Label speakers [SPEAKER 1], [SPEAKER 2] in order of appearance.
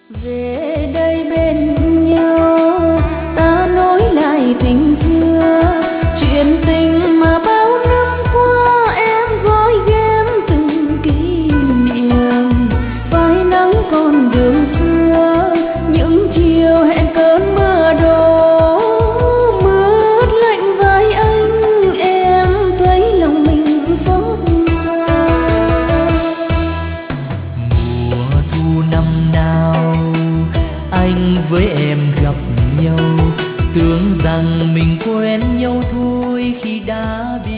[SPEAKER 1] Về đây bên nhau ta nối lại tình xưa, chuyện tình mà bao năm qua em gói ghém từng kỷ niệm. Phai nắng con đường xưa, những chiều hẹn cơn mưa đổ mướt lạnh vai anh, em thấy lòng mình xót xa.
[SPEAKER 2] Mùa thu năm nào anh với em gặp nhau, tưởng rằng mình quen nhau thôi khi đã biết